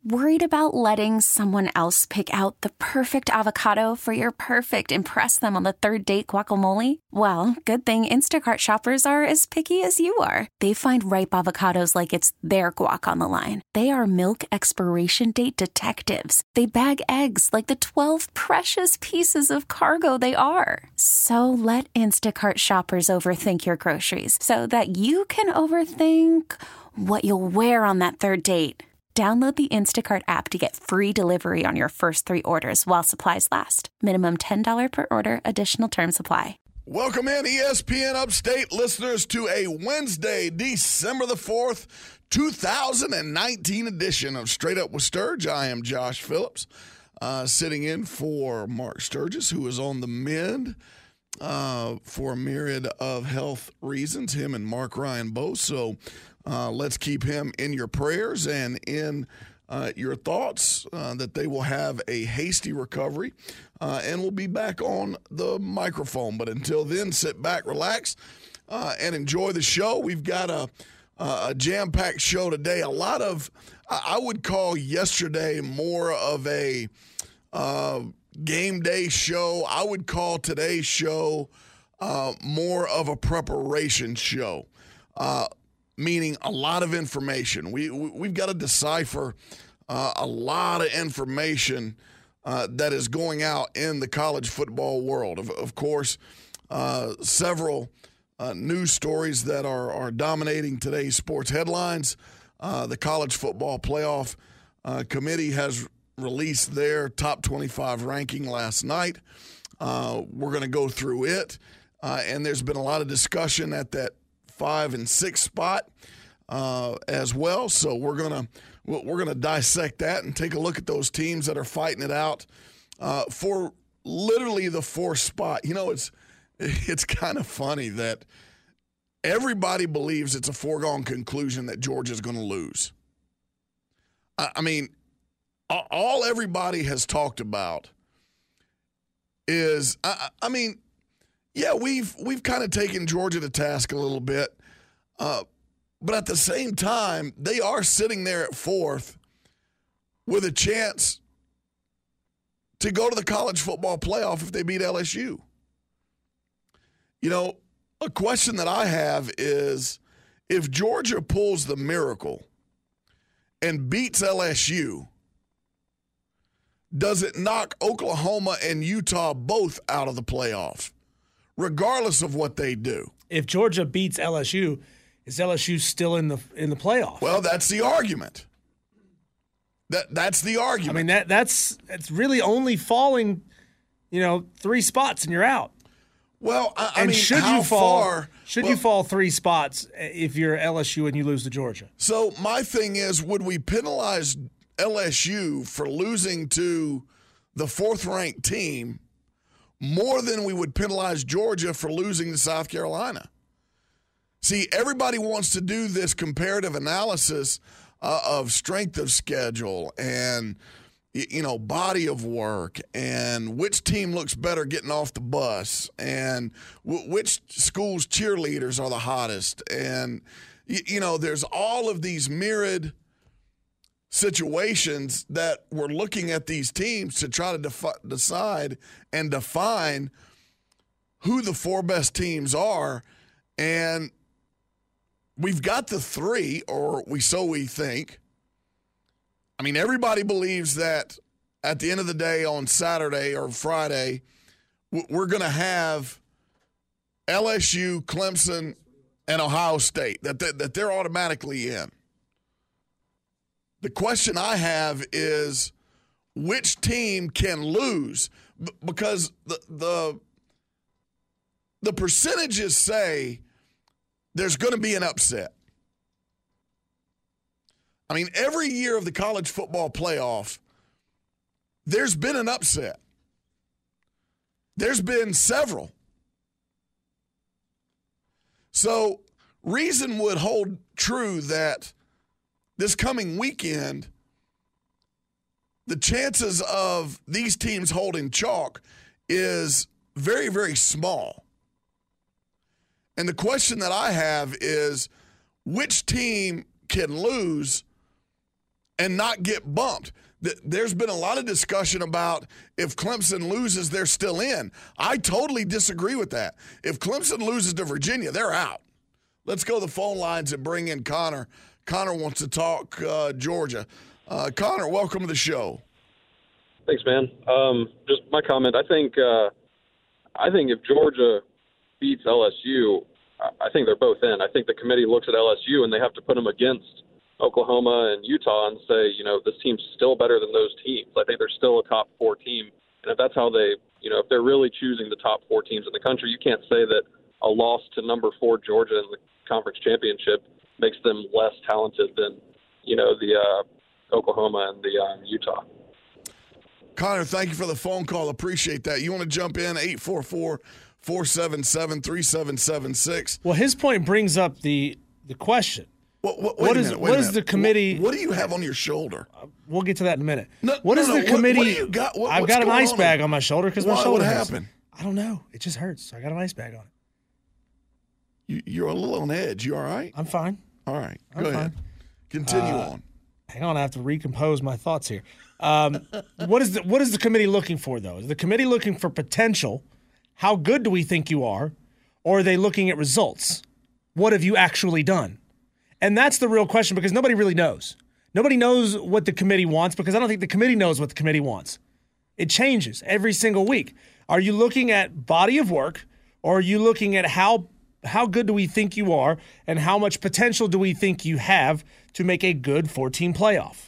Worried about letting someone else pick out the perfect avocado for your perfect impress them on the third date guacamole? Well, good thing Instacart shoppers are as picky as you are. They find ripe avocados like it's their guac on the line. They are milk expiration date detectives. They bag eggs like the 12 precious pieces of cargo they are. So let Instacart shoppers overthink your groceries so that you can overthink what you'll wear on that third date. Download the Instacart app to get free delivery on your first 3 orders while supplies last. Minimum $10 per order. Additional terms apply. Welcome in, ESPN Upstate listeners, to a Wednesday, December the 4th, 2019 edition of Straight Up with Sturge. I am Josh Phillips, sitting in for Mark Sturgis, who is on the mend for a myriad of health reasons, him and Mark Ryan both. So let's keep him in your prayers and in your thoughts that they will have a hasty recovery and we'll be back on the microphone. But until then, sit back, relax, and enjoy the show. We've got a jam-packed show today. A lot of, I would call yesterday more of a game day show. I would call today's show more of a preparation show. Meaning a lot of information. We've got to decipher a lot of information that is going out in the college football world. Of course, several news stories that are dominating today's sports headlines. The College Football Playoff Committee has released their top 25 ranking last night. We're going to go through it, and there's been a lot of discussion at that 5 and 6 spot as well. So we're gonna dissect that and take a look at those teams that are fighting it out for literally the 4th spot. You know, it's kind of funny that everybody believes it's a foregone conclusion that Georgia's going to lose. I mean, all everybody has talked about is, I mean, yeah, we've kind of taken Georgia to task a little bit, but at the same time, they are sitting there at 4th with a chance to go to the college football playoff if they beat LSU. You know, a question that I have is, if Georgia pulls the miracle and beats LSU, does it knock Oklahoma and Utah both out of the playoff, regardless of what they do? If Georgia beats LSU, is LSU still in the playoff? Well, that's the argument. That's the argument. I mean, that's really only falling, 3 spots and you're out. Well, I mean, should how you fall? far? You fall 3 spots if you're LSU and you lose to Georgia? So my thing is, would we penalize LSU for losing to the 4th-ranked team more than we would penalize Georgia for losing to South Carolina? See, everybody wants to do this comparative analysis of strength of schedule and, body of work and which team looks better getting off the bus and which school's cheerleaders are the hottest. And, there's all of these myriad situations that we're looking at these teams to try to decide and define who the 4 best teams are. And we've got the 3, or so we think. I mean, everybody believes that at the end of the day on Saturday or Friday, we're going to have LSU, Clemson, and Ohio State, that they're automatically in. The question I have is, which team can lose? Because the percentages say there's going to be an upset. I mean, every year of the college football playoff, there's been an upset. There's been several. So reason would hold true that this coming weekend, the chances of these teams holding chalk is very, very small. And the question that I have is, which team can lose and not get bumped. There's been a lot of discussion about if Clemson loses, they're still in. I totally disagree with that. If Clemson loses to Virginia, they're out. Let's go to the phone lines and bring in Connor. Connor wants to talk Georgia. Connor, welcome to the show. Thanks, man. Just my comment. I think if Georgia beats LSU, I think they're both in. I think the committee looks at LSU and they have to put them against Oklahoma and Utah and say, this team's still better than those teams. I think they're still a top 4 team. And if that's how they, if they're really choosing the top 4 teams in the country, you can't say that a loss to number 4 Georgia in the conference championship makes them less talented than, the Oklahoma and the Utah. Connor, thank you for the phone call. Appreciate that. You want to jump in, 844-477-3776. Well, his point brings up the question. What is the committee? What do you have on your shoulder? We'll get to that in a minute. The committee? What do you got? I've got an ice bag on my shoulder because my shoulder hurts. What happened? I don't know. It just hurts. So I got an ice bag on it. You're a little on edge. You all right? I'm fine. All right. Go ahead. Continue on. Hang on. I have to recompose my thoughts here. What is the committee looking for, though? Is the committee looking for potential? How good do we think you are? Or are they looking at results? What have you actually done? And that's the real question because nobody really knows. Nobody knows what the committee wants because I don't think the committee knows what the committee wants. It changes every single week. Are you looking at body of work or are you looking at how good do we think you are and how much potential do we think you have to make a good 14 playoff?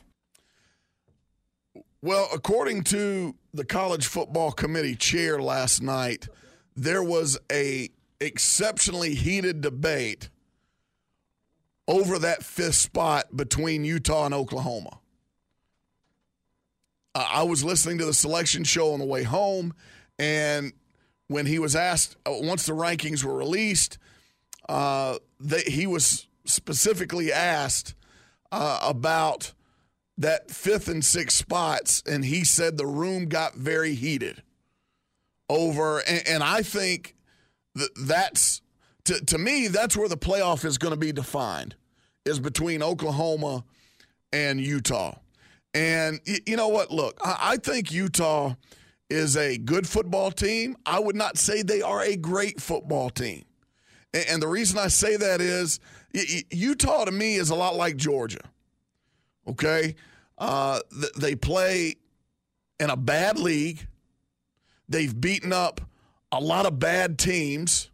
Well, according to the College Football Committee chair last night, there was a exceptionally heated debate over that 5th spot between Utah and Oklahoma. I was listening to the selection show on the way home, and when he was asked, once the rankings were released, he was specifically asked about that 5th and 6th spots, and he said the room got very heated over, and I think that's, to me, that's where the playoff is going to be defined, is between Oklahoma and Utah. And you know what? Look, I think Utah is a good football team. I would not say they are a great football team. And the reason I say that is Utah, to me, is a lot like Georgia. Okay? They play in a bad league. They've beaten up a lot of bad teams.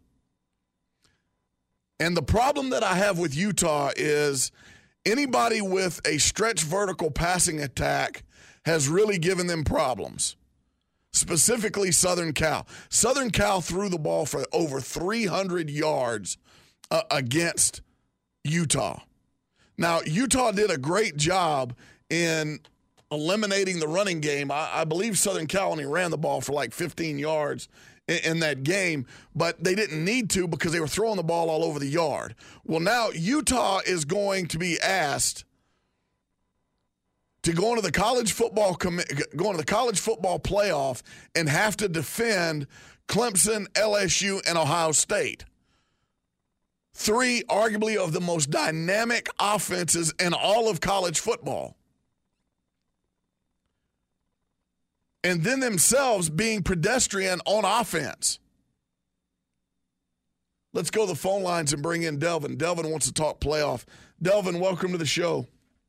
And the problem that I have with Utah is anybody with a stretch vertical passing attack has really given them problems, specifically Southern Cal. Southern Cal threw the ball for over 300 yards against Utah. Now, Utah did a great job in eliminating the running game. I believe Southern Cal only ran the ball for like 15 yards in that game, but they didn't need to because they were throwing the ball all over the yard. Well, now Utah is going to be asked to go into the college football playoff and have to defend Clemson, LSU, and Ohio State. 3 arguably of the most dynamic offenses in all of college football. And then themselves being pedestrian on offense. Let's go to the phone lines and bring in Delvin. Delvin wants to talk playoff. Delvin, welcome to the show.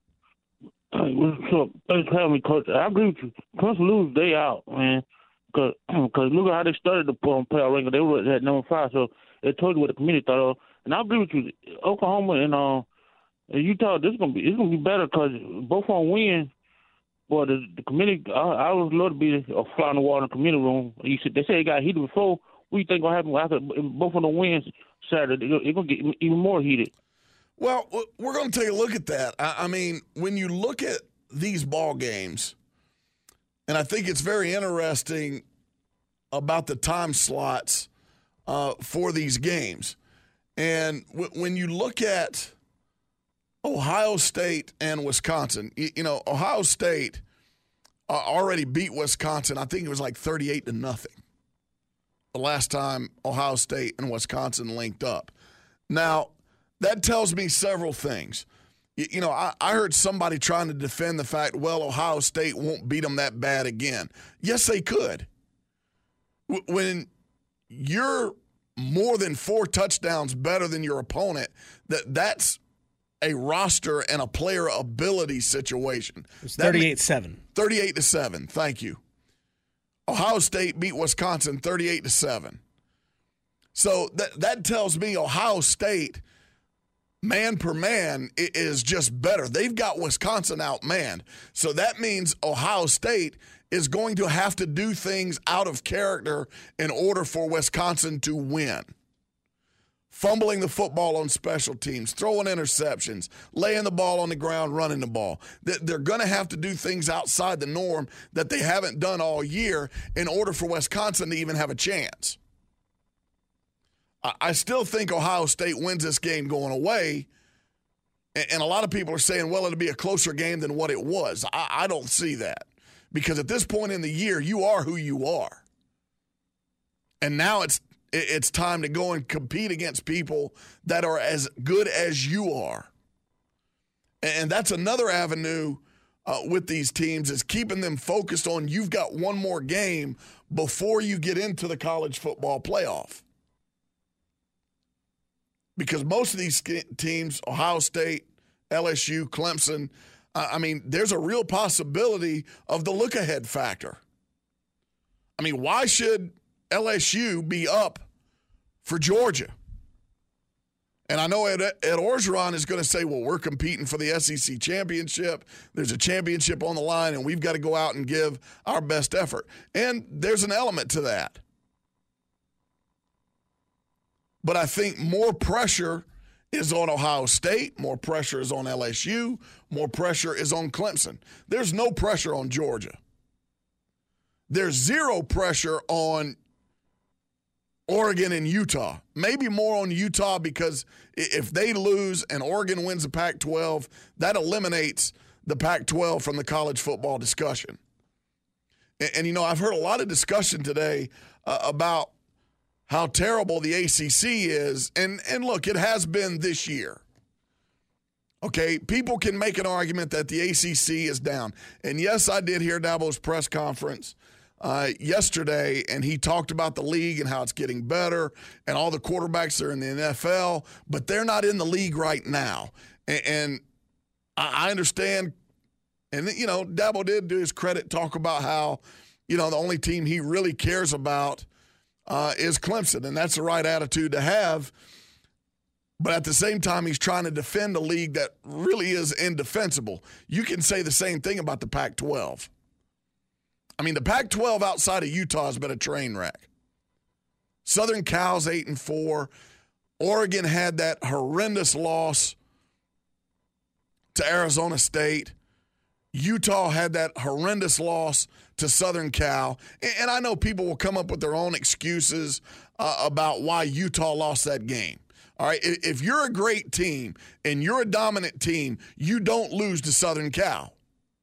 So, thanks for having me, Coach. I agree with you. Clemson lose, they out, man. Because look at how they started the playoff ranking. They were at number 5, so it told you what the committee thought of. And I agree with you. Oklahoma and Utah, it's gonna be better because both on win. Well, the committee, I would love to be a fly on the wall in the committee room. They say it got heated before. What do you think going to happen after both of the wins Saturday? It's going to get even more heated. Well, we're going to take a look at that. I mean, when you look at these ball games, and I think it's very interesting about the time slots for these games. And when you look at Ohio State and Wisconsin, Ohio State already beat Wisconsin. I think it was like 38-0 the last time Ohio State and Wisconsin linked up. Now, that tells me several things. You know, I heard somebody trying to defend the fact, well, Ohio State won't beat them that bad again. Yes, they could. When you're more than 4 touchdowns better than your opponent, that's a roster and a player ability situation. It's 38-7. 38-7, thank you. Ohio State beat Wisconsin 38-7. So that tells me Ohio State, man per man, is just better. They've got Wisconsin outmanned. So that means Ohio State is going to have to do things out of character in order for Wisconsin to win. Fumbling the football on special teams, throwing interceptions, laying the ball on the ground, running the ball. They're going to have to do things outside the norm that they haven't done all year in order for Wisconsin to even have a chance. I still think Ohio State wins this game going away, and a lot of people are saying, well, it'll be a closer game than what it was. I don't see that, because at this point in the year, you are who you are. And now it's time to go and compete against people that are as good as you are. And that's another avenue with these teams, is keeping them focused on you've got one more game before you get into the college football playoff. Because most of these teams, Ohio State, LSU, Clemson, there's a real possibility of the look-ahead factor. Why should LSU be up for Georgia? And I know Ed Orgeron is going to say, well, we're competing for the SEC championship. There's a championship on the line, and we've got to go out and give our best effort. And there's an element to that. But I think more pressure is on Ohio State, more pressure is on LSU, more pressure is on Clemson. There's no pressure on Georgia. There's zero pressure on Oregon and Utah. Maybe more on Utah, because if they lose and Oregon wins the Pac-12, that eliminates the Pac-12 from the college football discussion. And I've heard a lot of discussion today about how terrible the ACC is. And look, it has been this year. Okay, people can make an argument that the ACC is down. And yes, I did hear Dabo's press conference yesterday, and he talked about the league and how it's getting better and all the quarterbacks are in the NFL, but they're not in the league right now. And I understand. And, Dabo did, to his credit, talk about how, the only team he really cares about is Clemson, and that's the right attitude to have. But at the same time, he's trying to defend a league that really is indefensible. You can say the same thing about the Pac-12. The Pac-12 outside of Utah has been a train wreck. Southern Cal's 8-4. Oregon had that horrendous loss to Arizona State. Utah had that horrendous loss to Southern Cal. And I know people will come up with their own excuses about why Utah lost that game. All right, if you're a great team and you're a dominant team, you don't lose to Southern Cal.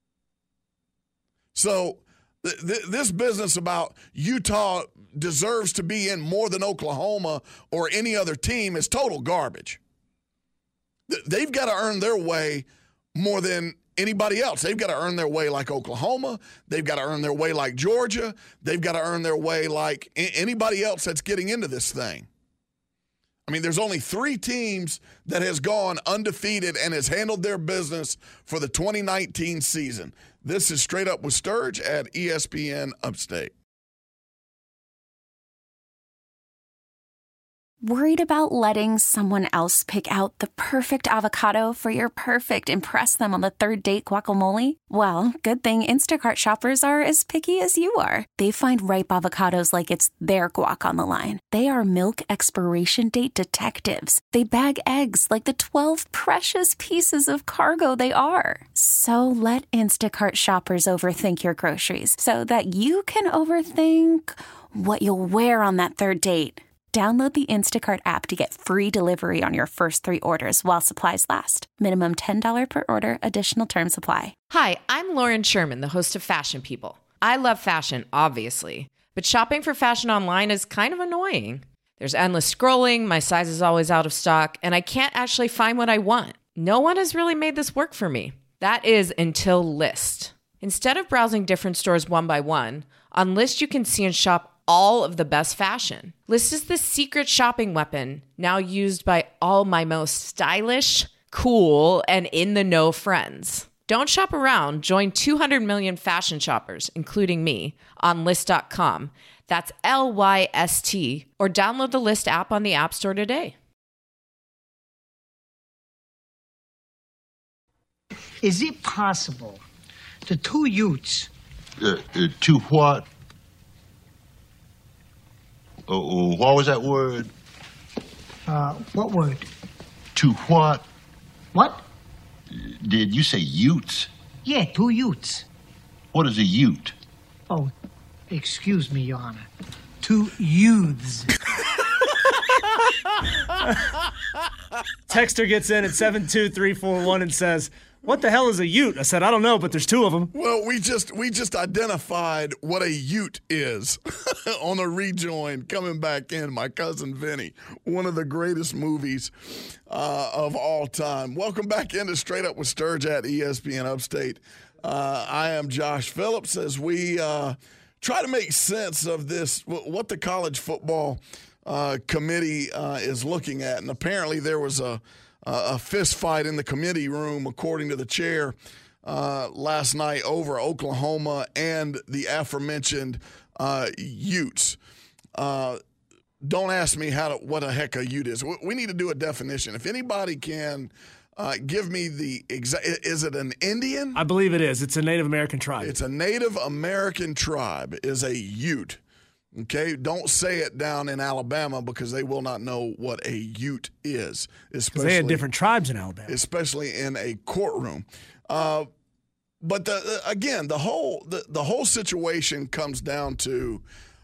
So this business about Utah deserves to be in more than Oklahoma or any other team is total garbage. They've got to earn their way more than anybody else. They've got to earn their way like Oklahoma. They've got to earn their way like Georgia. They've got to earn their way like anybody else that's getting into this thing. There's only 3 teams that has gone undefeated and has handled their business for the 2019 season. This is Straight Up with Sturge at ESPN Upstate. Worried about letting someone else pick out the perfect avocado for your perfect impress them on the third date guacamole? Well, good thing Instacart shoppers are as picky as you are. They find ripe avocados like it's their guac on the line. They are milk expiration date detectives. They bag eggs like the 12 precious pieces of cargo they are. So let Instacart shoppers overthink your groceries so that you can overthink what you'll wear on that third date. Download the Instacart app to get free delivery on your first 3 orders while supplies last. Minimum $10 per order. Additional terms apply. Hi, I'm Lauren Sherman, the host of Fashion People. I love fashion, obviously, but shopping for fashion online is kind of annoying. There's endless scrolling, my size is always out of stock, and I can't actually find what I want. No one has really made this work for me. That is until Lyst. Instead of browsing different stores one by one, on Lyst you can see and shop all of the best fashion. Lyst is the secret shopping weapon now used by all my most stylish, cool, and in-the-know friends. Don't shop around. Join 200 million fashion shoppers, including me, on Lyst.com. That's LYST. Or download the Lyst app on the App Store today. Is it possible the two youths... Two what? What was that word? What word? Two what? What? Did you say utes? Yeah, two youths. What is a ute? Oh, excuse me, Your Honor. Two youths. Texter gets in at 72341 and says, "What the hell is a ute?" I said, "I don't know, but there's two of them." Well, we just identified what a ute is on a rejoin coming back in. My Cousin Vinny, one of the greatest movies of all time. Welcome back into Straight Up with Sturge at ESPN Upstate. I am Josh Phillips as we try to make sense of this, what the college football committee is looking at. And apparently there was a fist fight in the committee room, according to the chair, last night over Oklahoma and the aforementioned Utes. Don't ask me what the heck a Ute is. We need to do a definition. If anybody can give me the exact, is it an Indian? I believe it is. It's a Native American tribe. It's a Native American tribe is a Ute. Okay, don't say it down in Alabama because they will not know what a Ute is. Especially they had different tribes in Alabama, especially in a courtroom. But the whole situation comes down to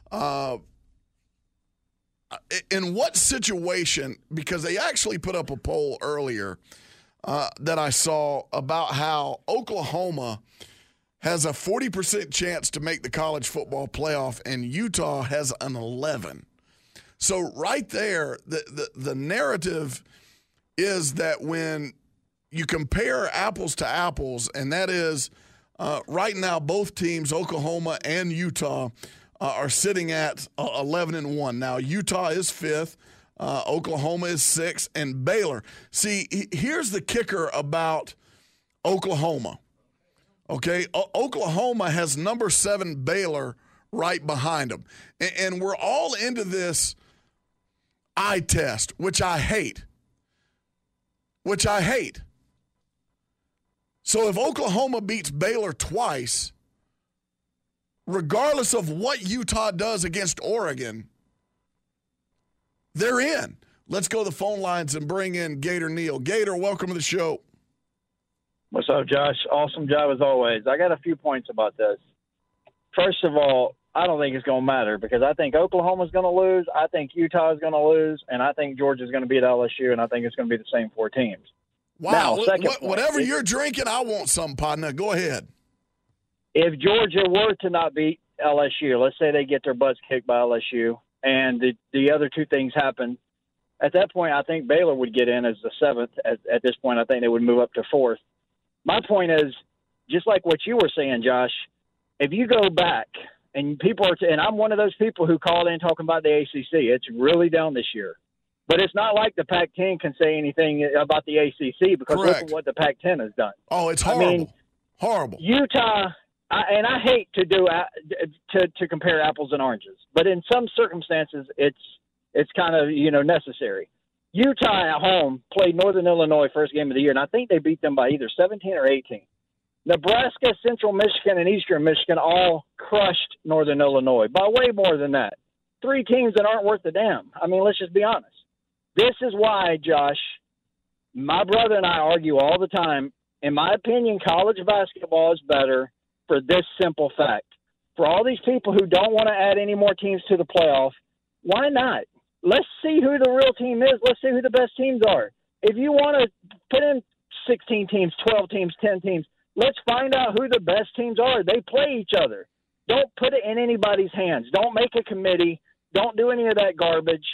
in what situation, because they actually put up a poll earlier that I saw about how Oklahoma has a 40% chance to make the college football playoff, and Utah has an 11. So right there, the narrative is that when you compare apples to apples, and that is right now both teams, Oklahoma and Utah, are sitting at 11-1. Now Utah is 5th, Oklahoma is 6th, and Baylor. See, here's the kicker about Oklahoma. Okay, Oklahoma has number 7 Baylor right behind them. And we're all into this eye test, which I hate. So if Oklahoma beats Baylor twice, regardless of what Utah does against Oregon, they're in. Let's go to the phone lines and bring in Gator Neal. Gator, welcome to the show. What's up, Josh? Awesome job as always. I got a few points about this. First of all, I don't think it's going to matter because I think Oklahoma's going to lose, I think Utah is going to lose, and I think Georgia's going to beat LSU, and I think it's going to be the same 4 teams. Wow. Now, whatever you're drinking, I want some, partner. Go ahead. If Georgia were to not beat LSU, let's say they get their butts kicked by LSU, and the other 2 things happen, at that point I think Baylor would get in as the 7th. At this point, I think they would move up to 4th. My point is, just like what you were saying, Josh, if you go back and people are, and I'm one of those people who called in talking about the ACC, it's really down this year. But it's not like the Pac-10 can say anything about the ACC because look at what the Pac-10 has done. Oh, it's horrible. I mean, horrible. Utah, and I hate to do to compare apples and oranges, but in some circumstances, it's kind of necessary. Utah at home played Northern Illinois first game of the year, and I think they beat them by either 17 or 18. Nebraska, Central Michigan, and Eastern Michigan all crushed Northern Illinois by way more than that. 3 teams that aren't worth a damn. I mean, let's just be honest. This is why, Josh, my brother and I argue all the time. In my opinion, college basketball is better for this simple fact. For all these people who don't want to add any more teams to the playoff, why not? Let's see who the real team is. Let's see who the best teams are. If you want to put in 16 teams, 12 teams, 10 teams, let's find out who the best teams are. They play each other. Don't put it in anybody's hands. Don't make a committee. Don't do any of that garbage.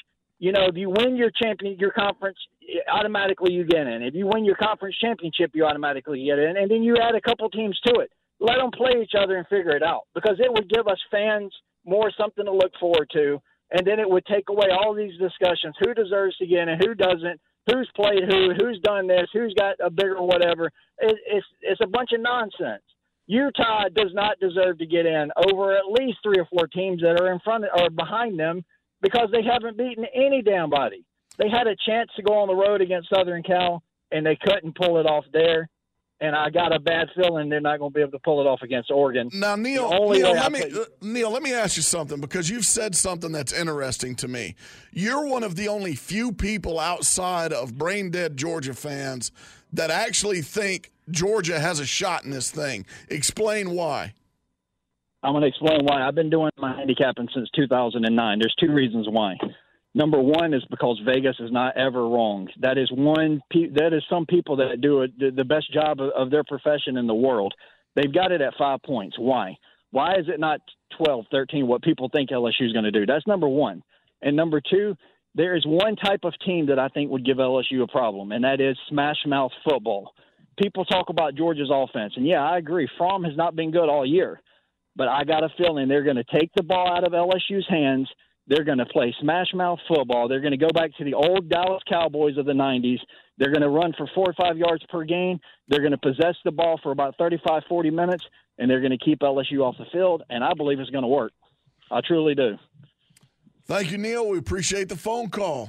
if you win your conference, automatically you get in. If you win your conference championship, you automatically get in. And then you add a couple teams to it. Let them play each other and figure it out, because it would give us fans more something to look forward to. And then it would take away all these discussions. Who deserves to get in, who doesn't, who's played who's done this, who's got a bigger whatever. It's a bunch of nonsense. Utah does not deserve to get in over at least 3 or 4 teams that are in front or behind them, because they haven't beaten any damn body. They had a chance to go on the road against Southern Cal, and they couldn't pull it off there. And I got a bad feeling they're not going to be able to pull it off against Oregon. Now, Neil, let me ask you something, because you've said something that's interesting to me. You're one of the only few people outside of brain-dead Georgia fans that actually think Georgia has a shot in this thing. Explain why. I'm going to explain why. I've been doing my handicapping since 2009. There's 2 reasons why. Number one is because Vegas is not ever wrong. That is some people that do the best job of their profession in the world. They've got it at 5 points. Why? Why is it not 12, 13, what people think LSU is going to do? That's number one. And number 2, there is one type of team that I think would give LSU a problem, and that is smash-mouth football. People talk about Georgia's offense, and, yeah, I agree. Fromm has not been good all year. But I got a feeling they're going to take the ball out of LSU's hands. They're going to play smash-mouth football. They're going to go back to the old Dallas Cowboys of the 90s. They're going to run for 4 or 5 yards per game. They're going to possess the ball for about 35, 40 minutes, and they're going to keep LSU off the field, and I believe it's going to work. I truly do. Thank you, Neil. We appreciate the phone call.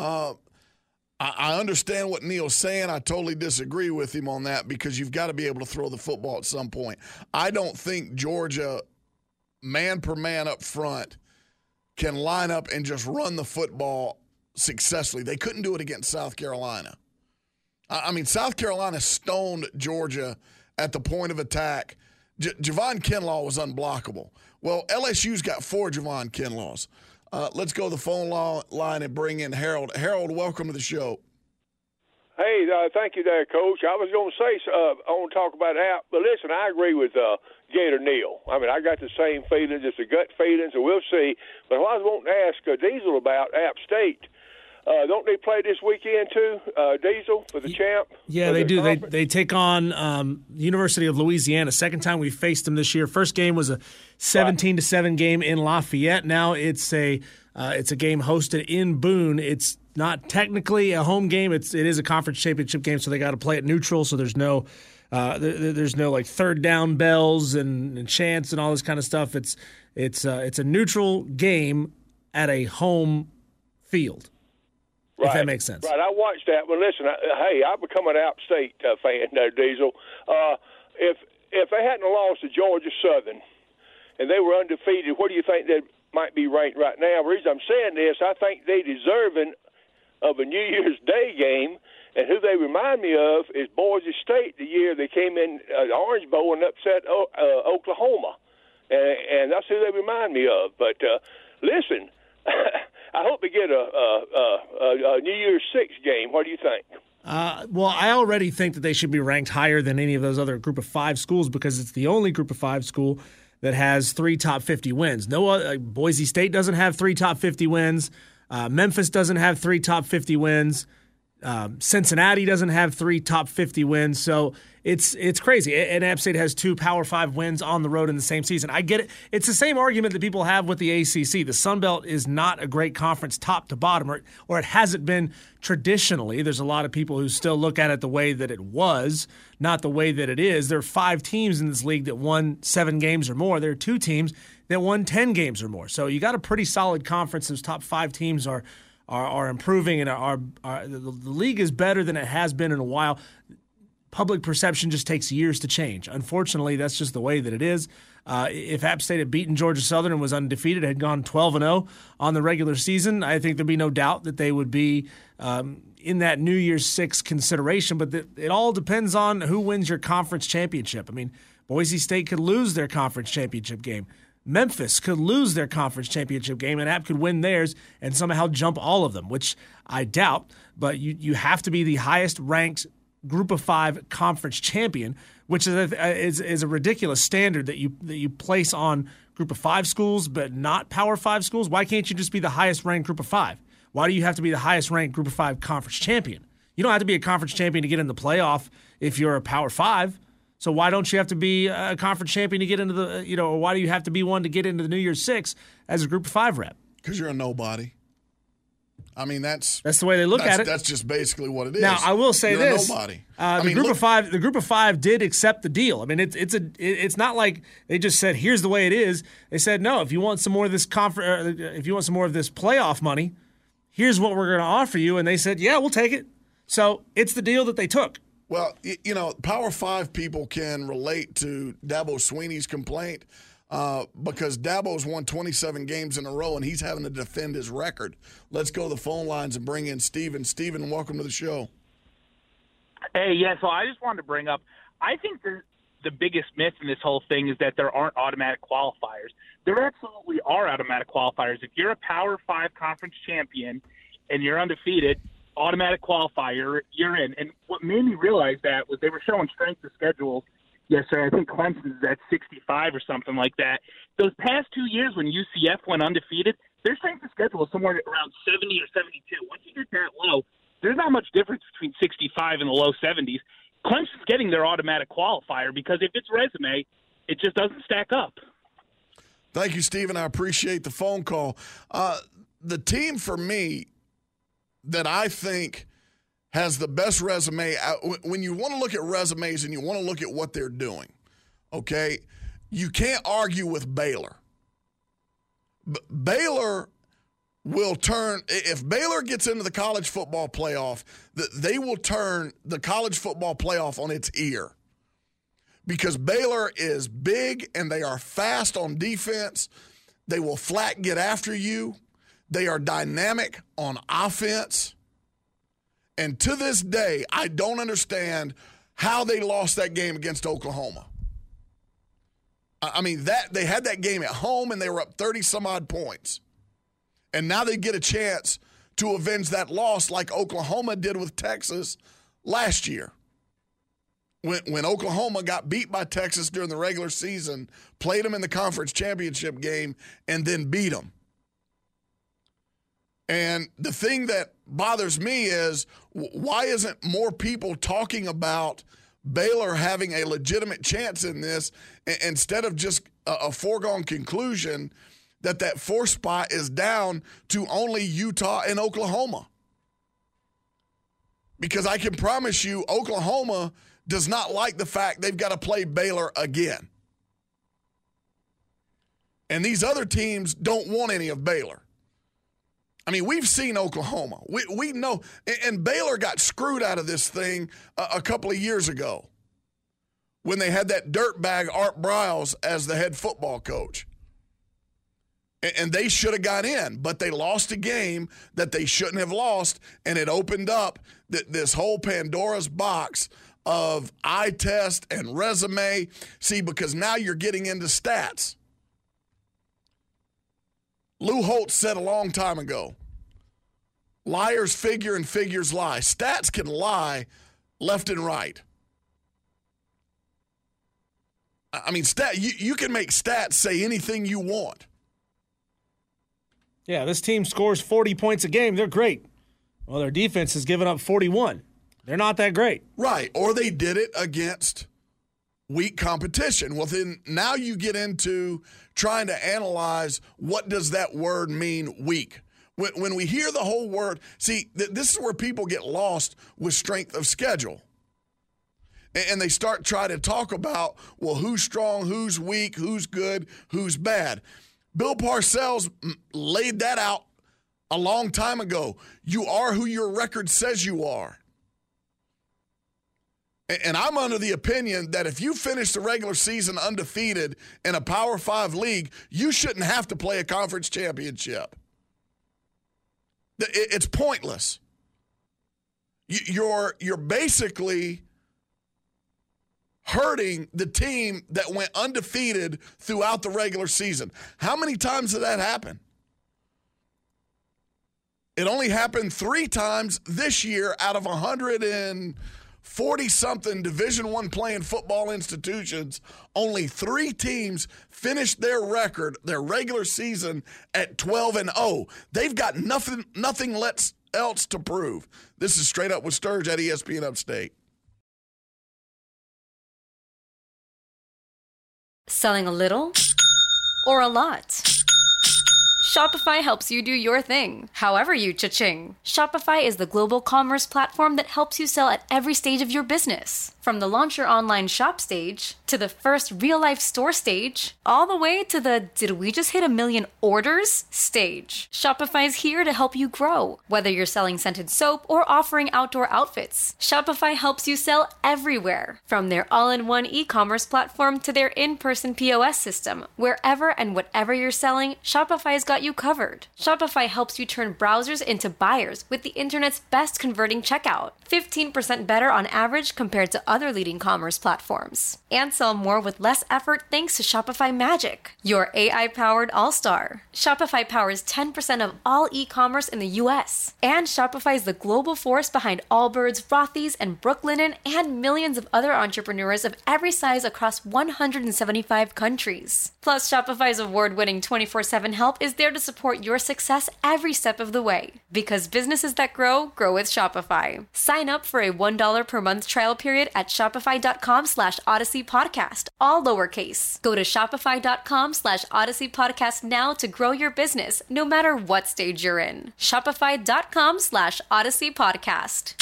I understand what Neil's saying. I totally disagree with him on that, because you've got to be able to throw the football at some point. I don't think Georgia, man per man up front, can line up and just run the football successfully. They couldn't do it against South Carolina. I mean, South Carolina stoned Georgia at the point of attack. Javon Kinlaw was unblockable. Well, LSU's got 4 Javon Kinlaws. Let's go to the phone line and bring in Harold. Harold, welcome to the show. Hey, thank you there, Coach. I was going to say, I want to talk about App, but listen, I agree with Gator Neal. I mean, I got the same feelings. It's a gut feeling, so we'll see. But what I was wanting to ask Diesel about App State, don't they play this weekend too, Diesel, for the champ? Yeah, they do. They take on University of Louisiana. Second time we faced them this year. First game was a 17-7 game in Lafayette. Now it's a game hosted in Boone. It's not technically a home game. It is a conference championship game, so they got to play it neutral. So there's no like third down bells and chants and all this kind of stuff. It's a neutral game at a home field. Right. If that makes sense. Right, I watched that. But listen, I've become an App State fan there, Diesel. If they hadn't lost to Georgia Southern and they were undefeated, where do you think they might be ranked right now? The reason I'm saying this, I think they deserving of a New Year's Day game, and who they remind me of is Boise State the year they came in the Orange Bowl and upset Oklahoma, and that's who they remind me of. But listen, I hope they get a New Year's Six game. What do you think? Well, I already think that they should be ranked higher than any of those other Group of 5 schools, because it's the only Group of 5 school that has 3 top 50 wins. No other, Boise State doesn't have 3 top 50 wins. Memphis doesn't have 3 top 50 wins. Cincinnati doesn't have 3 top 50 wins. So it's crazy. And App State has 2 Power 5 wins on the road in the same season. I get it. It's the same argument that people have with the ACC. The Sun Belt is not a great conference top to bottom, or it hasn't been traditionally. There's a lot of people who still look at it the way that it was, not the way that it is. There are 5 teams in this league that won 7 games or more. There are 2 teams that won 10 games or more. So you got a pretty solid conference. Those top 5 teams are improving, and the league is better than it has been in a while. Public perception just takes years to change. Unfortunately, that's just the way that it is. If App State had beaten Georgia Southern and was undefeated, had gone 12-0 on the regular season, I think there'd be no doubt that they would be in that New Year's Six consideration. But it all depends on who wins your conference championship. I mean, Boise State could lose their conference championship game. Memphis could lose their conference championship game, and App could win theirs and somehow jump all of them, which I doubt. But you have to be the highest-ranked Group of 5 conference champion, which is a ridiculous standard that you place on Group of 5 schools, but not Power 5 schools. Why can't you just be the highest-ranked Group of 5? Why do you have to be the highest-ranked Group of 5 conference champion? You don't have to be a conference champion to get in the playoff if you're a Power 5. So why don't you have to be a conference champion to get into the, or why do you have to be one to get into the New Year's Six as a Group of 5 rep? Because you're a nobody. I mean, that's the way they look at it. That's just basically what it is. Now, I will say you're this: a nobody. The Group of 5 did accept the deal. I mean, it's not like they just said, "Here's the way it is." They said, "No, if you want some more of this if you want some more of this playoff money, here's what we're going to offer you." And they said, "Yeah, we'll take it." So it's the deal that they took. Well, Power 5 people can relate to Dabo Swinney's complaint because Dabo's won 27 games in a row, and he's having to defend his record. Let's go to the phone lines and bring in Steven. Steven, welcome to the show. Hey, yeah, so I just wanted to bring up, I think the biggest myth in this whole thing is that there aren't automatic qualifiers. There absolutely are automatic qualifiers. If you're a Power 5 conference champion and you're undefeated, automatic qualifier, you're in. And what made me realize that was they were showing strength of schedules yesterday. I think Clemson's at 65 or something like that. Those past 2 years when UCF went undefeated, their strength of schedule is somewhere around 70 or 72. Once you get that low, there's not much difference between 65 and the low 70s. Clemson's getting their automatic qualifier because if it's resume, it just doesn't stack up. Thank you, Steven. I appreciate the phone call. The team for me that I think has the best resume, when you want to look at resumes and you want to look at what they're doing, okay, you can't argue with Baylor. Baylor will turn – if Baylor gets into the college football playoff, they will turn the college football playoff on its ear because Baylor is big and they are fast on defense. They will flat get after you. They are dynamic on offense. And to this day, I don't understand how they lost that game against Oklahoma. I mean, they had that game at home and they were up 30-some-odd points. And now they get a chance to avenge that loss like Oklahoma did with Texas last year. When Oklahoma got beat by Texas during the regular season, played them in the conference championship game, and then beat them. And the thing that bothers me is why isn't more people talking about Baylor having a legitimate chance in this instead of just a foregone conclusion that 4th spot is down to only Utah and Oklahoma? Because I can promise you Oklahoma does not like the fact they've got to play Baylor again. And these other teams don't want any of Baylor. I mean, we've seen Oklahoma. We know. And Baylor got screwed out of this thing a couple of years ago when they had that dirtbag Art Briles as the head football coach. And they should have got in, but they lost a game that they shouldn't have lost, and it opened up this whole Pandora's box of eye test and resume. See, because now you're getting into stats. Lou Holtz said a long time ago, liars figure and figures lie. Stats can lie left and right. I mean, you can make stats say anything you want. Yeah, this team scores 40 points a game. They're great. Well, their defense has given up 41. They're not that great. Right, or they did it against weak competition. Well, then now you get into trying to analyze what does that word mean, weak. When we hear the whole word, see, this is where people get lost with strength of schedule. And they start trying to talk about, well, who's strong, who's weak, who's good, who's bad. Bill Parcells laid that out a long time ago. You are who your record says you are. And I'm under the opinion that if you finish the regular season undefeated in a Power 5 league, you shouldn't have to play a conference championship. It's pointless. You're basically hurting the team that went undefeated throughout the regular season. How many times did that happen? It only happened 3 times this year out of 100 and 40-something Division I playing football institutions, only 3 teams finished their record, their regular season, at 12-0. They've got nothing else to prove. This is Straight Up with Sturge at ESPN Upstate. Selling a little or a lot? Shopify helps you do your thing, however you cha-ching. Shopify is the global commerce platform that helps you sell at every stage of your business. From the launch your online shop stage, to the first real-life store stage, all the way to the did we just hit 1 million orders stage. Shopify's here to help you grow. Whether you're selling scented soap or offering outdoor outfits, Shopify helps you sell everywhere. From their all-in-one e-commerce platform to their in-person POS system, wherever and whatever you're selling, Shopify's got you covered. Shopify helps you turn browsers into buyers with the internet's best converting checkout. 15% better on average compared to other leading commerce platforms. And sell more with less effort thanks to Shopify Magic, your AI-powered all-star. Shopify powers 10% of all e-commerce in the U.S. And Shopify is the global force behind Allbirds, Rothy's, and Brooklinen, and millions of other entrepreneurs of every size across 175 countries. Plus, Shopify's award-winning 24/7 help is there to support your success every step of the way. Because businesses that grow with Shopify. Sign up for a $1 per month trial period at shopify.com/Odyssey Podcast, all lowercase. Go to shopify.com/Odyssey Podcast now to grow your business, no matter what stage you're in. Shopify.com/Odyssey Podcast.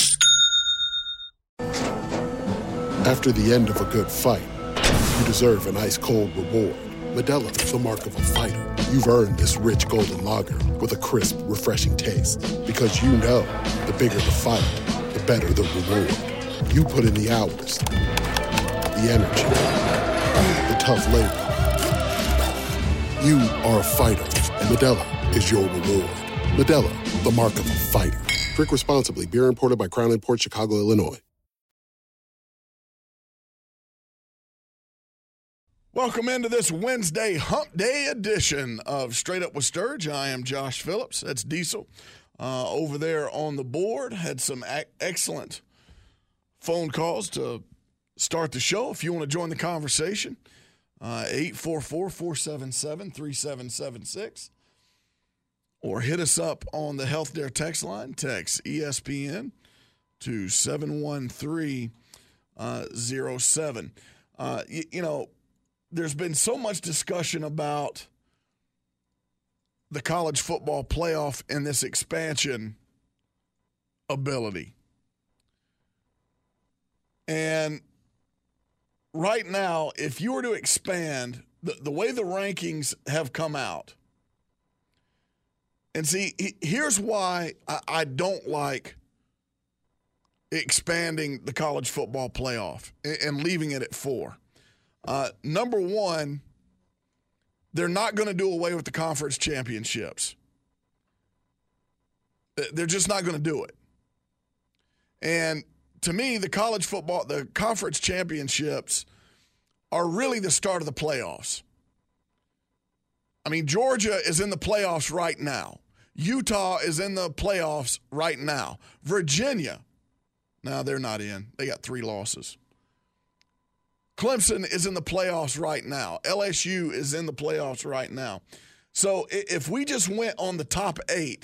After the end of a good fight, you deserve an ice-cold reward. Modelo is the mark of a fighter. You've earned this rich golden lager with a crisp, refreshing taste. Because you know, the bigger the fight, the better the reward. You put in the hours, the energy, the tough labor. You are a fighter, and Modelo is your reward. Modelo, the mark of a fighter. Drink responsibly. Beer imported by Crown Imports, Chicago, Illinois. Welcome into this Wednesday Hump Day edition of Straight Up with Sturge. I am Josh Phillips. That's Diesel. Over there on the board, had some excellent phone calls to start the show. If you want to join the conversation, 844-477-3776. Or hit us up on the Health Dare text line. Text ESPN to 71307. You know, there's been so much discussion about the college football playoff and this expansion ability. And right now, if you were to expand, the way the rankings have come out, and see, here's why I don't like expanding the college football playoff and leaving it at 4. Number one, they're not going to do away with the conference championships. They're just not going to do it. And to me, the conference championships are really the start of the playoffs. I mean, Georgia is in the playoffs right now. Utah is in the playoffs right now. Virginia, no, they're not in. They got 3 losses. Clemson is in the playoffs right now. LSU is in the playoffs right now. So if we just went on the top 8,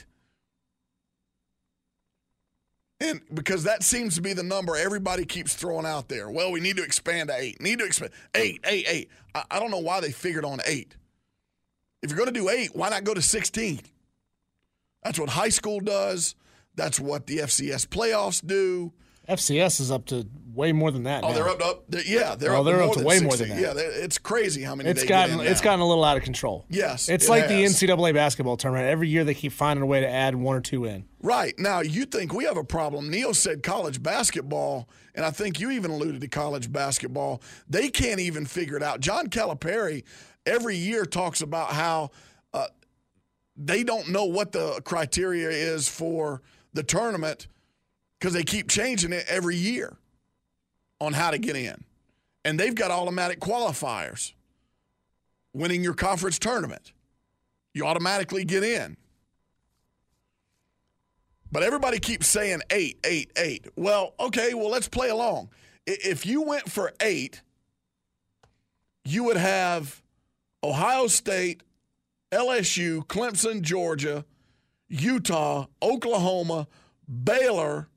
and because that seems to be the number everybody keeps throwing out there. Well, we need to expand to 8. Need to expand 8. I don't know why they figured on 8. If you're going to do 8, why not go to 16? That's what high school does. That's what the FCS playoffs do. FCS is up to way more than that. Oh, now. they're up to way more than that. Yeah, it's crazy how many. It's gotten a little out of control. Yes, it's like the NCAA basketball tournament. Every year they keep finding a way to add 1 or 2 in. Right now, you think we have a problem? Neil said college basketball, and I think you even alluded to college basketball. They can't even figure it out. John Calipari every year talks about how they don't know what the criteria is for the tournament, because they keep changing it every year on how to get in. And they've got automatic qualifiers. Winning your conference tournament, you automatically get in. But everybody keeps saying 8, 8, 8. Well, okay, well, let's play along. If you went for 8, you would have Ohio State, LSU, Clemson, Georgia, Utah, Oklahoma, Baylor,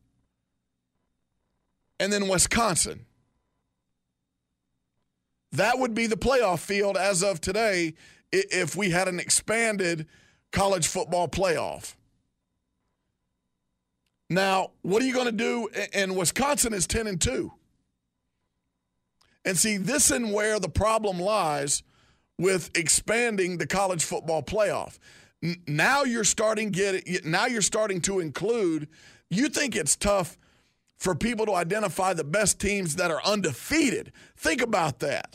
and then Wisconsin. That would be the playoff field as of today if we had an expanded college football playoff. Now, what are you going to do? And Wisconsin is 10-2. And see, this is where the problem lies with expanding the college football playoff. Now you're starting to include. You think it's tough for people to identify the best teams that are undefeated. Think about that.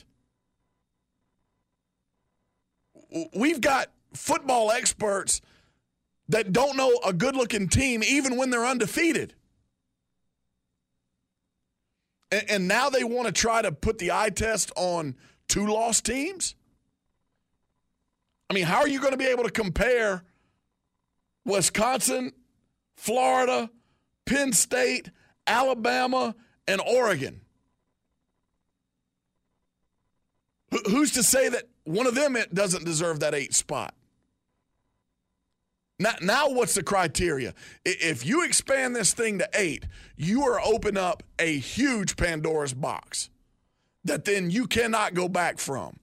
We've got football experts that don't know a good-looking team even when they're undefeated. And now they want to try to put the eye test on 2-loss teams? I mean, how are you going to be able to compare Wisconsin, Florida, Penn State, Alabama, and Oregon? Who's to say that one of them doesn't deserve that 8 spot? Now what's the criteria? If you expand this thing to 8, you are opening up a huge Pandora's box that then you cannot go back from.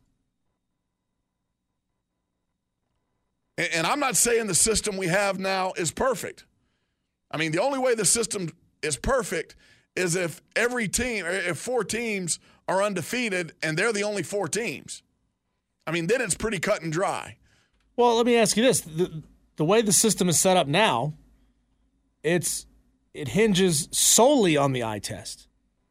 And I'm not saying the system we have now is perfect. I mean, the only way the system is perfect is if if 4 teams are undefeated and they're the only 4 teams. I mean, then it's pretty cut and dry. Well, let me ask you this. The way the system is set up now, it hinges solely on the eye test.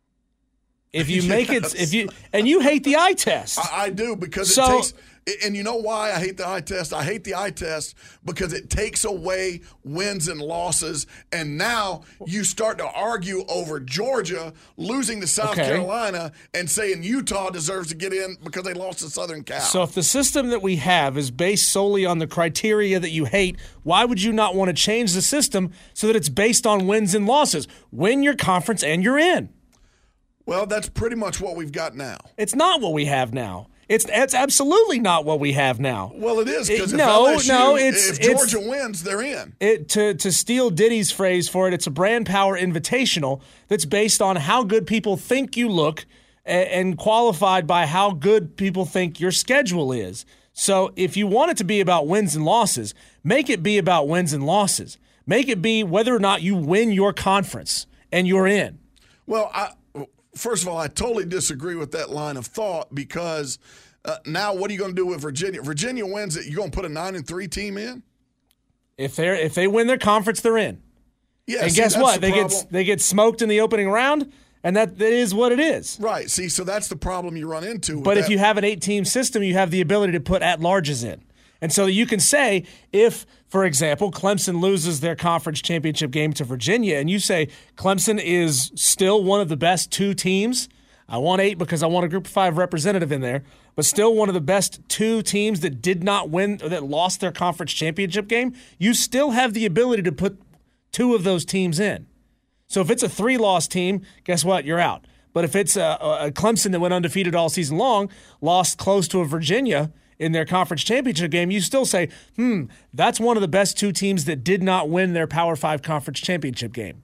If you make and you hate the eye test. I do, because it takes, and you know why I hate the eye test? I hate the eye test because it takes away wins and losses, and now you start to argue over Georgia losing to South Carolina and saying Utah deserves to get in because they lost to Southern Cal. So if the system that we have is based solely on the criteria that you hate, why would you not want to change the system so that it's based on wins and losses? Win your conference and you're in. Well, that's pretty much what we've got now. It's not what we have now. It's absolutely not what we have now. Well, it is, because if Georgia wins, they're in. To steal Diddy's phrase for it, it's a brand power invitational that's based on how good people think you look and qualified by how good people think your schedule is. So if you want it to be about wins and losses, make it be about wins and losses. Make it be whether or not you win your conference and you're in. Well, first of all, I totally disagree with that line of thought, because now what are you going to do with Virginia? Virginia wins it. You're going to put a 9-3 team in? If they win their conference, they're in. Yeah, and guess what? They get smoked in the opening round, and that is what it is. Right. See, so that's the problem you run into. But if you have an 8-team system, you have the ability to put at-larges in. And so you can say if, for example, Clemson loses their conference championship game to Virginia, and you say Clemson is still one of the best 2 teams. I want 8 because I want a Group of 5 representative in there, but still one of the best 2 teams that did not win or that lost their conference championship game. You still have the ability to put 2 of those teams in. So if it's a 3-loss team, guess what? You're out. But if it's a Clemson that went undefeated all season long, lost close to a Virginia in their conference championship game, you still say, that's one of the best 2 teams that did not win their Power 5 conference championship game.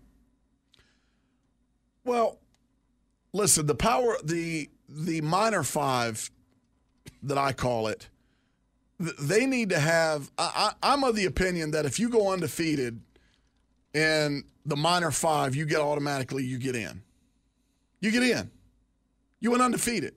Well, listen, the minor 5 that I call it, they need to have, I'm of the opinion that if you go undefeated in the minor 5, you get in. You get in. You went undefeated.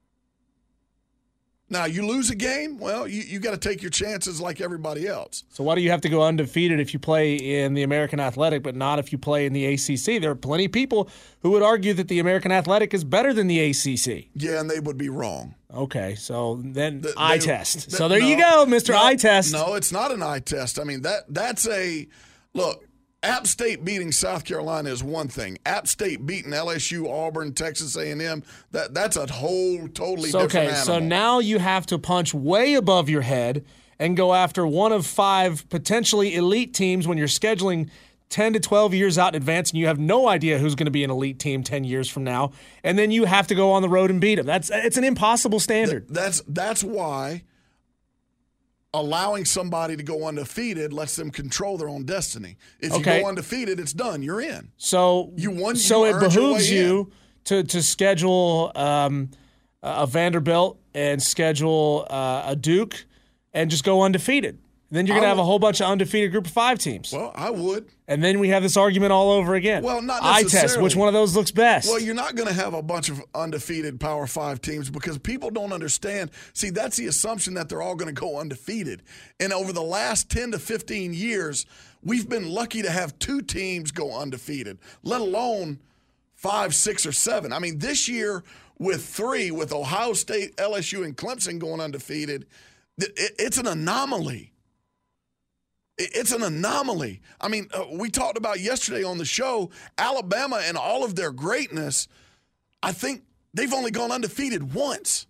Now, you lose a game, well, you got to take your chances like everybody else. So why do you have to go undefeated if you play in the American Athletic but not if you play in the ACC? There are plenty of people who would argue that the American Athletic is better than the ACC. Yeah, and they would be wrong. Okay, so then eye test. So there you go, Mr. Eye Test. No, it's not an eye test. I mean, that's a – look, App State beating South Carolina is one thing. App State beating LSU, Auburn, Texas A&M, that's a whole totally different animal. So now you have to punch way above your head and go after one of 5 potentially elite teams when you're scheduling 10 to 12 years out in advance, and you have no idea who's going to be an elite team 10 years from now, and then you have to go on the road and beat them. It's an impossible standard. That's why allowing somebody to go undefeated lets them control their own destiny. If you go undefeated, it's done. You're in. So you won. So you it behooves you to schedule a Vanderbilt and schedule a Duke and just go undefeated. Then you're going to have a whole bunch of undefeated Group of 5 teams. Well, I would. And then we have this argument all over again. Well, not eye necessarily. test. Which one of those looks best? Well, you're not going to have a bunch of undefeated Power 5 teams because people don't understand. See, that's the assumption that they're all going to go undefeated. And over the last 10 to 15 years, we've been lucky to have 2 teams go undefeated, let alone 5, 6, or 7. I mean, this year with 3, with Ohio State, LSU, and Clemson going undefeated, it's an anomaly. It's an anomaly. I mean, we talked about yesterday on the show, Alabama and all of their greatness, I think they've only gone undefeated once.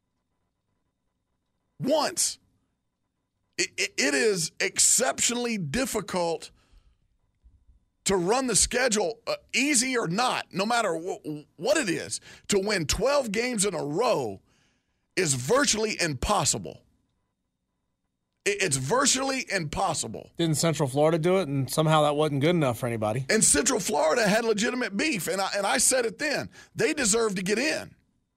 Once. It is exceptionally difficult to run the schedule, easy or not, no matter what it is, to win 12 games in a row is virtually impossible. It's virtually impossible. Didn't Central Florida do it, and somehow that wasn't good enough for anybody? And Central Florida had legitimate beef, and I said it then. They deserve to get in.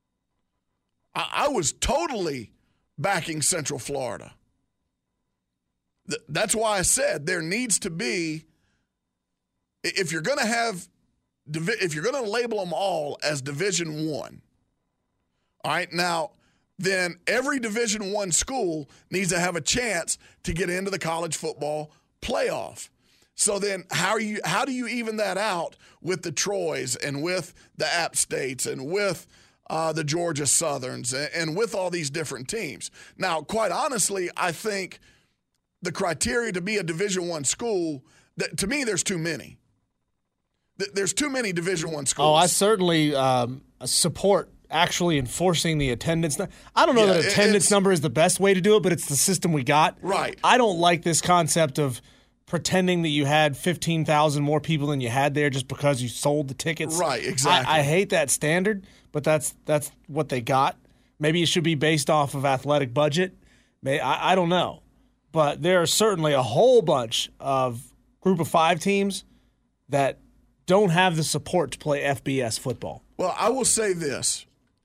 I was totally backing Central Florida. That's why I said there needs to be, if you're going to label them all as Division I, all right, now, then every Division I school needs to have a chance to get into the college football playoff. So then how do you even that out with the Troys and with the App States and with the Georgia Southerns and with all these different teams? Now, quite honestly, I think the criteria to be a Division I school, to me, there's too many. There's too many Division I schools. Oh, I certainly support actually enforcing the attendance. I don't know that attendance number is the best way to do it, but it's the system we got. Right. I don't like this concept of pretending that you had 15,000 more people than you had there just because you sold the tickets. Right, exactly. I hate that standard, but that's what they got. Maybe it should be based off of athletic budget. I don't know. But there are certainly a whole bunch of Group of 5 teams that don't have the support to play FBS football. Well, I will say this.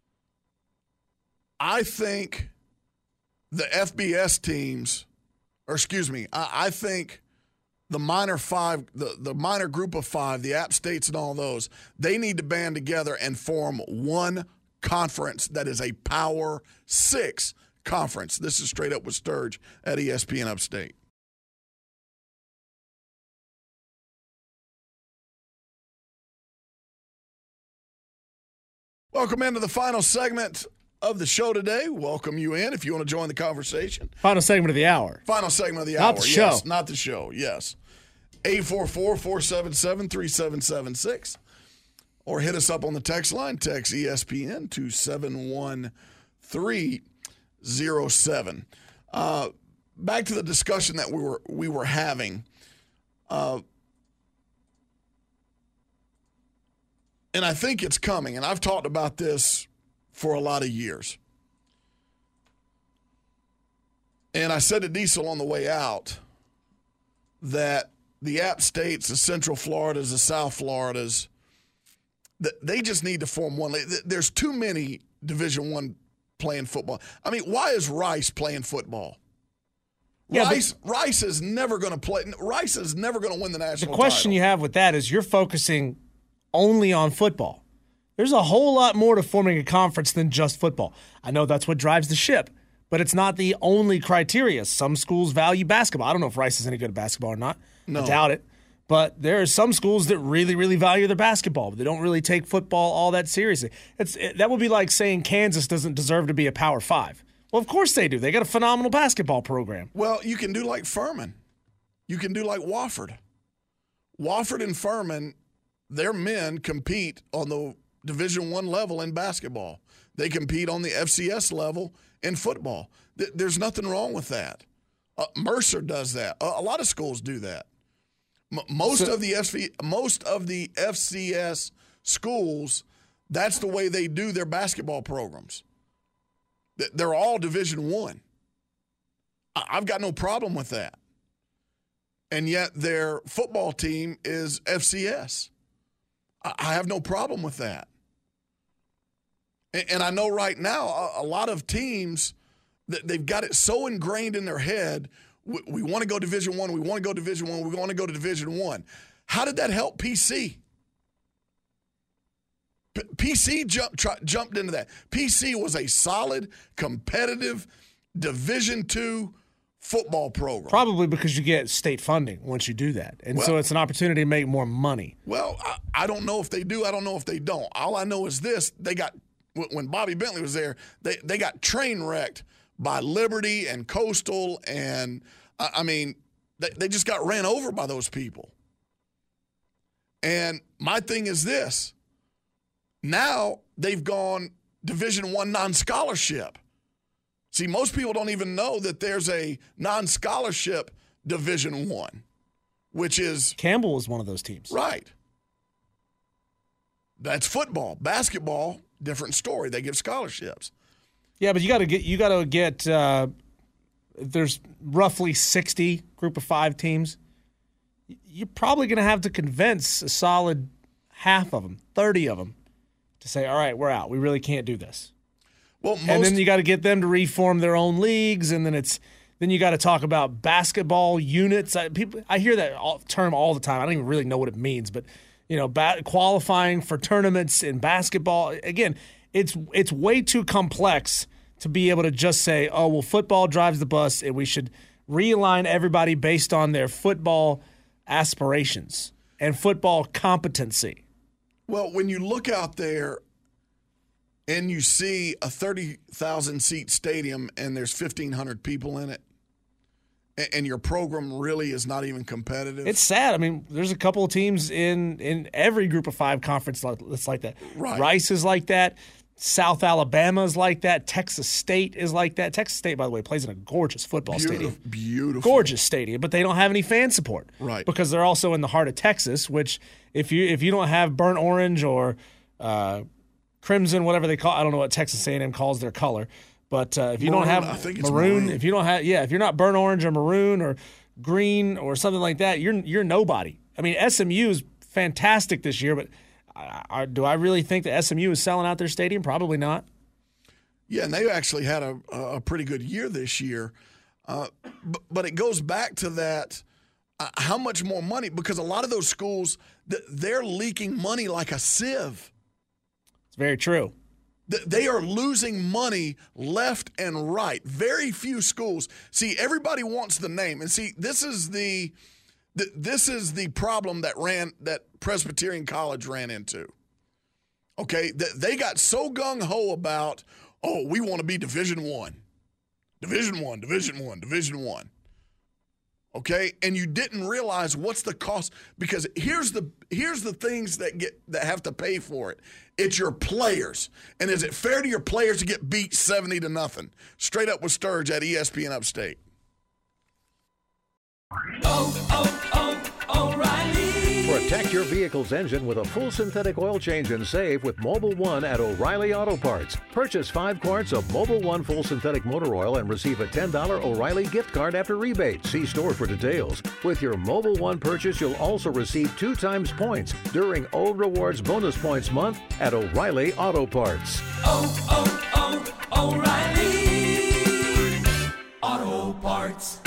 I think the FBS teams, I think the minor 5, the minor Group of 5, the App States and all those, they need to band together and form one conference that is a Power 6 conference. This is Straight Up with Sturge at ESPN Upstate. Welcome into the final segment of the show today. Welcome you in if you want to join the conversation. Final segment of the hour. Final segment of the hour. Not the show. Yes, not the show, yes. 844-477-3776. Or hit us up on the text line. Text ESPN to 71307. Back to the discussion that we were having. And I think it's coming, and I've talked about this for a lot of years. And I said to Diesel on the way out that the App States, the Central Floridas, the South Floridas, they just need to form one. There's too many Division I playing football. I mean, why is Rice playing football? Yeah, Rice is never going to play. Rice is never going to win the national title. The question you have with that is you're focusing only on football. There's a whole lot more to forming a conference than just football. I know that's what drives the ship, but it's not the only criteria. Some schools value basketball. I don't know if Rice is any good at basketball or not. No. I doubt it. But there are some schools that really, really value their basketball, but they don't really take football all that seriously. That would be like saying Kansas doesn't deserve to be a Power 5. Well, of course they do. They got a phenomenal basketball program. Well, you can do like Furman. You can do like Wofford. Wofford and Furman, their men compete on the Division I level in basketball. They compete on the FCS level in football. There's nothing wrong with that. Mercer does that. A lot of schools do that. Most of the FCS schools, that's the way they do their basketball programs. They're all Division I. I've got no problem with that. And yet their football team is FCS. I have no problem with that. And I know right now a lot of teams, they've got it so ingrained in their head, we want to go Division I, we want to go Division I, we want to go to Division I. How did that help PC? PC jumped into that. PC was a solid, competitive Division II football program. Probably because you get state funding once you do that. And so it's an opportunity to make more money. Well, I don't know if they do. I don't know if they don't. All I know is this. When Bobby Bentley was there, they got train wrecked by Liberty and Coastal. And, they just got ran over by those people. And my thing is this. Now they've gone Division I non-scholarship. See, most people don't even know that there's a non-scholarship Division I, which is Campbell is one of those teams. Right. That's football. Basketball, different story. They give scholarships. Yeah, but you got to get there's roughly 60 group of 5 teams. You're probably going to have to convince a solid half of them, 30 of them, to say, all right, we're out. We really can't do this. Well, and then you got to get them to reform their own leagues, and then you got to talk about basketball units. I hear that term all the time. I don't even really know what it means, but qualifying for tournaments in basketball. Again, it's way too complex to be able to just say, oh, well, football drives the bus, and we should realign everybody based on their football aspirations and football competency. Well, when you look out there and you see a 30,000-seat stadium and there's 1,500 people in it, and your program really is not even competitive. It's sad. I mean, there's a couple of teams in every group of 5 conference that's like that. Right. Rice is like that. South Alabama is like that. Texas State is like that. Texas State, by the way, plays in a gorgeous football stadium. Beautiful. Gorgeous stadium, but they don't have any fan support. Right. Because they're also in the heart of Texas, which if you don't have burnt orange or crimson, whatever they call, I don't know what Texas A&M calls their color, but if you don't have maroon, if you're not burnt orange or maroon or green or something like that, you're nobody. I mean, SMU is fantastic this year, but do I really think that SMU is selling out their stadium? Probably not. Yeah, and they actually had a pretty good year this year. But it goes back to that, how much more money? Because a lot of those schools, they're leaking money like a sieve. It's very true. They are losing money left and right. Very few schools. See, everybody wants the name. And see, this is the problem that Presbyterian College ran into. Okay, they got so gung-ho about, we want to be Division I. Division I, Division I, Division I. Okay, and you didn't realize what's the cost, because here's the things that have to pay for it. It's your players. And is it fair to your players to get beat 70-0? Straight Up with Sturge at ESPN Upstate. O'Reilly. Protect your vehicle's engine with a full synthetic oil change and save with Mobil 1 at O'Reilly Auto Parts. Purchase 5 quarts of Mobil 1 full synthetic motor oil and receive a $10 O'Reilly gift card after rebate. See store for details. With your Mobil 1 purchase, you'll also receive 2 times points during O Rewards Bonus Points Month at O'Reilly Auto Parts. O'Reilly Auto Parts.